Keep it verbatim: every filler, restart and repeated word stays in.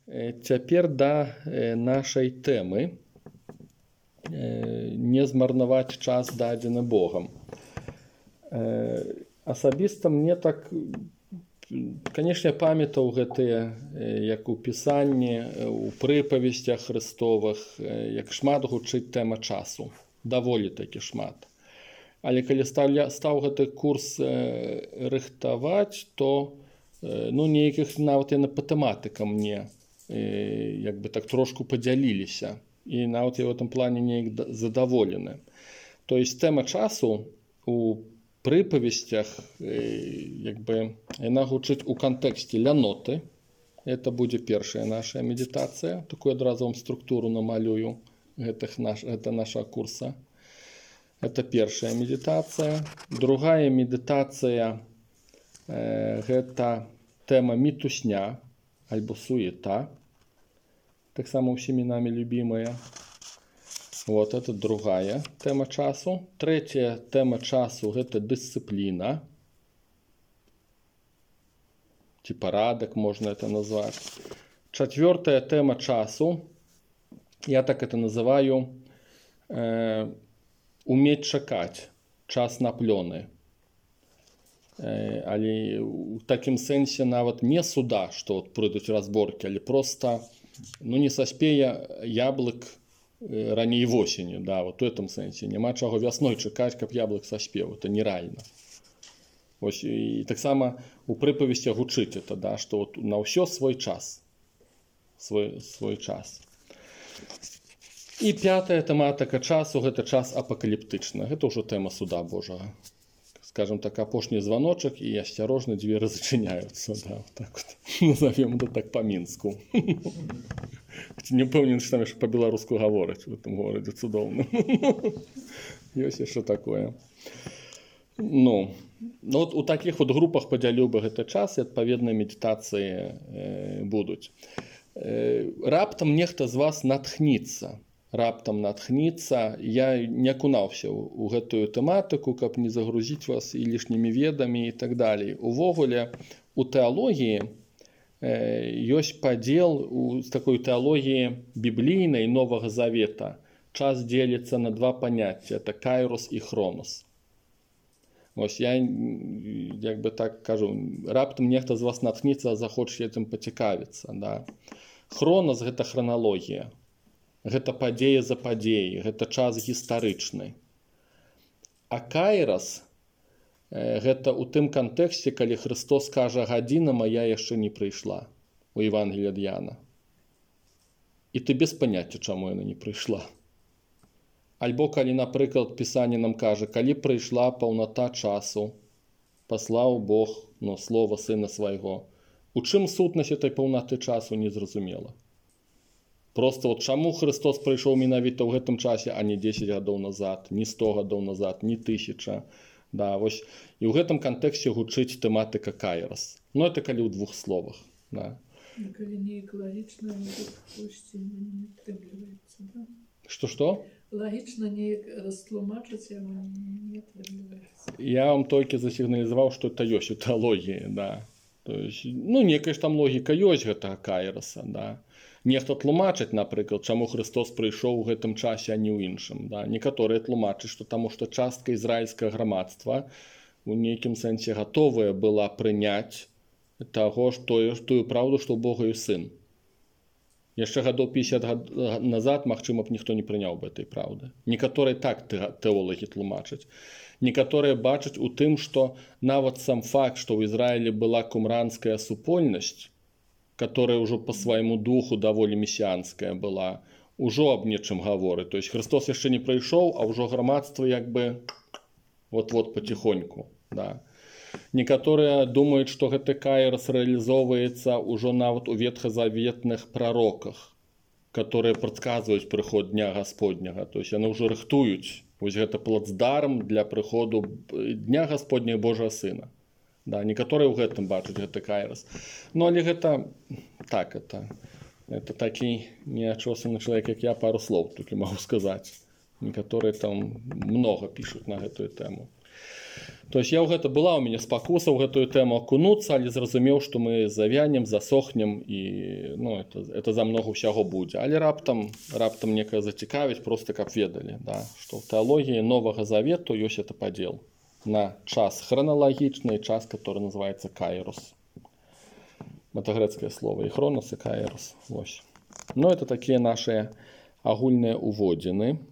Цяпер да нашай тэмы. Не змарнаваць час дадзены Богам. Асабіста мне так, канешне, памятаў гэтыя, як у пісанні, у прыпавесцях Христовых, як шмат гучыць тэма часу. Даволі такі шмат. Але калі стаў гэты курс рыхтаваць, то ну, нейкіх нават і на патэматыка мне як бы так трошку падзяліліся. І нават я в этом плане неяк задаволены. То есть тэма часу у прыпавесцях як бы яна гучыць у кантэксце ляноты. Это будзе першая наша медитацыя. Такую адразу вам структуру намалюю. Гэтых наш, гэта наша курса. Это першая медитацыя. Другая медитацыя э, гэта тэма мітусня альбо суета. Так само всеми нами любимая. Вот это другая тема часу. Третья тема часу – это дисциплина. Типа порядок можно это назвать. Четвертая тема часу, я так это называю, э, уметь чекать. Час наплёны. Э, але в таким сенсе нават не суда, что вот пройдут разборки, але просто ну не саспее яблык раней восенню, да, вот у этом сэнсе. Няма чаго вясной чакаць, каб яблык саспеў, это нереально. Ось і таксама у прыпавесцях гучыць это, да, што вот на ўсё свой час. Свой свой час. І пятая тэматыка часу гэта час апакаліптычны. Гэта ўжо тэма суда Божага. Скажем так, апошні званочак, і асцярожна дзверы зачыняюцца. Да, вот так вот. Назовем это так по-мінску. Не пэўнен, што там яшчэ па-беларуску гавораць в этом горадзе цудоўным. Ёсць яшчэ такое. Ну, ну вот у такіх вот групах падзяліў бы гэты час, і адпаведныя медытацыі э, будуць. Э, раптам нехта з вас натхніцца. Раптам натхніцца, я не акунаўся ў гэтую тэматыку, каб не загрузіць вас і лішнімі ведамі і так далей. Увогуле, у тэалогіі э, ёсць падзел у такой тэалогіі біблійнай Новага Завета. Час дзеліцца на два паняцця, это кайрос і хронос. Ось я як бы так кажу, раптам нехта з вас натхніцца, захоче этим пацікавіцца, да. Хронос гэта храналогія. Гэта падзея за падзеяй, гэта час гістарычны. А кайрос э, гэта ў тым кантэксце, калі Христос кажа, гадзіна мая яшчэ не прыйшла у Евангеліі ад Яна. І ты без паняцця, чаму яна не прыйшла. Альбо калі, напрыклад, Пісанне нам кажа, калі прыйшла паўната часу, паслаў Бог, ну, слова Сына свайго. У чым сутнасць этой паўнаты часу незразумела. Просто вот чаму Христос прыйшоў менавіта ў гэтым часе, а не дзесяць гадоў назад, не сто гадоў назад, не тысяча. Да, вось. І ў гэтым кантэксце гучыць тэматыка кайрос. Ну, это калі ў двух словах. Да. Калі не экалагічна, допусці, не атрымліваецца, да? Што-што? Лагічна неяк растлумачыць яго не атрымліваецца. Я вам толькі засігналізаваў, што это ёсць у тэалогіі, да. То есть, ну, некая ж там логіка ёсць гэтага кайроса, да. Нехта тлумачыць, напрыклад, чаму Христос прыйшоў у гэтым часе, а не ў іншым. Да? Некаторыя тлумачаць, што таму што частка ізраільскага грамадства у нейкім сэнсе гатовая была прыняць таго, што тую праўду, што ў Бога ёсць сын. Яшчэ гадоў пяцьдзясят гад назад, магчыма б, ніхто не прыняў бы этой праўды. Некаторыя так тэолагі тлумачаць. Некаторыя бачаць у тым, што нават сам факт, што ў Ізраілі была кумранская супольнасць, которая уже по своему духу довольно мессианская была, уже об нечем говорит. То есть Христос еще не пришел, а уже громадство как бы вот-вот потихоньку. Да. Некоторые думают, что гэты кайрос реализовывается уже нават у ветхозаветных пророках, которые предсказывают приход Дня Господняга. То есть они уже рыхтуют вось гэта плацдарм для прыходу Дня Господняга Божага Сына. Да, некаторыя ў гэтым бачаць гэты кайрос. Ну, але гэта так, это, это такі неачосаны чалавек, як я, пару слоў толькі магу сказаць. Некаторыя там многа пішуць на гэтую тэму. То есть я ў гэта была ў мяне спакуса ў гэтую тэму акунуцца, але зразумеў, што мы завянем, засохнем і ну, это, это за многа ўсяго будзе. Але раптам раптам некае зацікавіць, просто каб ведалі, да, што ў тэалогіі Новага Завету ёсць это падзел на час храналагічны і час, который называется кайрос. Это грэцкае слово і хронос, і кайрос. Вось. Ну, это такія нашыя агульныя уводзіны.